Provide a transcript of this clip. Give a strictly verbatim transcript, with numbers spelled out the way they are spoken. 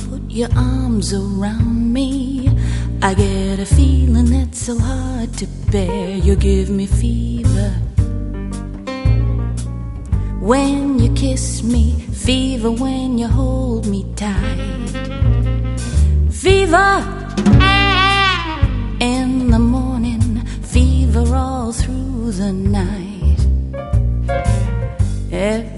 put your arms around me, I get a feeling that's so hard to bear. You give me fever when you kiss me, fever when you hold me tight, fever in the morning, fever all through the night. Every